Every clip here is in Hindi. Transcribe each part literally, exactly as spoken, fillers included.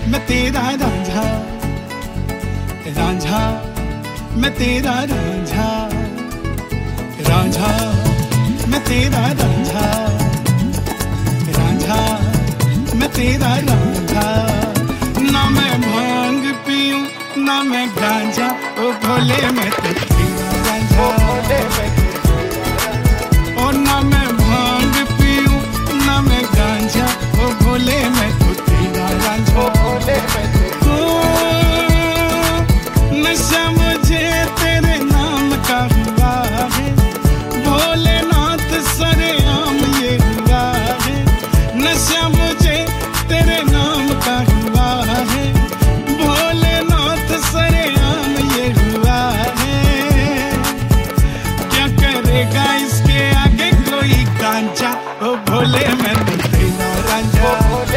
मैं तेरा रांझा, रांझा मैं तेरा रांझा, रांझा मैं तेरा रांझा, रांझा मैं तेरा रांझा। ना मैं भांग पीऊं ना मैं गांजा, ओ भोले मैं तो तेरा रांझा। और ना मैं भांग पीऊं ना मैं गांजा, ओ भोले मैं तो तेरा रांझा। नशा मुझे तेरे नाम का हुआ है, भोलेनाथ सरेआम ये हुआ है। नशा मुझे तेरे नाम का हुआ है, भोलेनाथ सरेआम ये हुआ है। क्या करेगा इसके आगे कोई कांचा, ओ भोले मैं तो तेरा रांझा।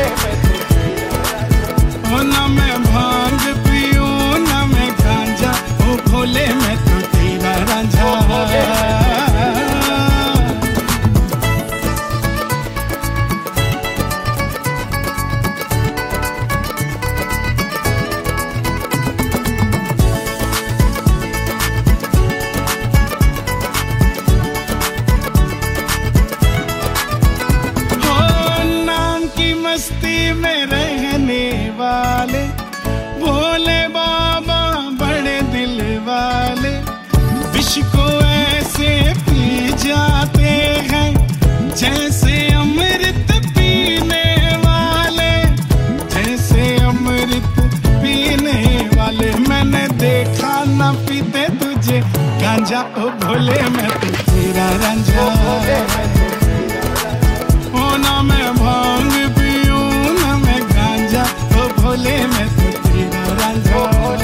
ओ ना मैं भांग पीऊं ना मैं गांजा, ओ भोले मैं तो तेरा रांझा। मस्ती में रहने वाले भोले बाबा बड़े दिल वाले, विष को ऐसे पी जाते हैं जैसे अमृत पीने वाले, जैसे अमृत पीने वाले। मैंने देखा ना पीते तुझे गांजा, ओ भोले मैं तो तेरा रांझा। ओ ना मैं भांग भोले मैं तो तेरा रांझा।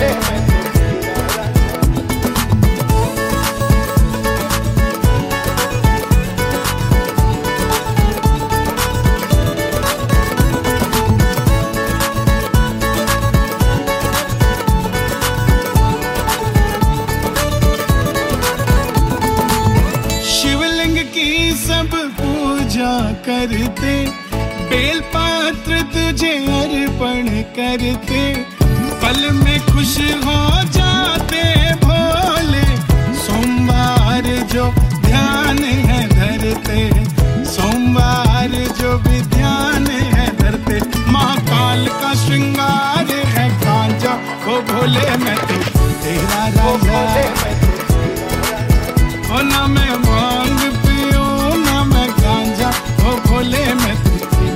शिवलिंग की सब पूजा करते, बेलपत्र तुझे अर्पण करते, पल में खुश हो जाते भोले। सोमवार जो ध्यान है धरते, सोमवार जो भी ध्यान है धरते, महाकाल का श्रृंगार है गांजा, ओ भोले मैं तो तेरा रांझा। ओ ना मैं भांग पीऊं ना मैं गांजा, ओ भोले मैं तो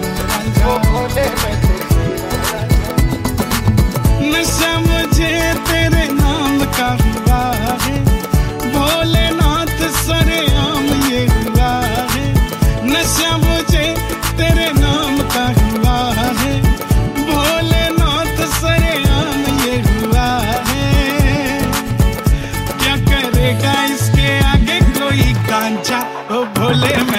नशा मुझे तेरे नाम का हुआ है, भोलेनाथ सरेआम ये हुआ है। नशा मुझे तेरे नाम का हुआ है, भोलेनाथ सरेआम ये हुआ है। क्या करेगा इसके आगे कोई कांचा, ओ भोले